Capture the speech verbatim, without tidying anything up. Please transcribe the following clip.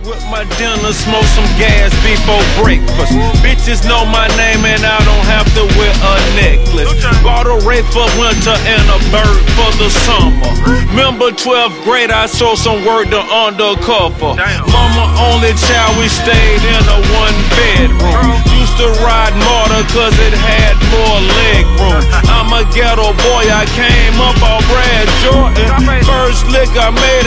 With my dinner, smoke some gas before breakfast. Bitches know my name and I don't have to wear a necklace. Bought a Wraith for winter and a bird for the summer. Remember twelfth grade, I saw some work to undercover. Mama only child, we stayed in a one bedroom. Used to ride Marta cause it had more leg room. I'm a ghetto boy, I came up on Brad Jordan. First lick I made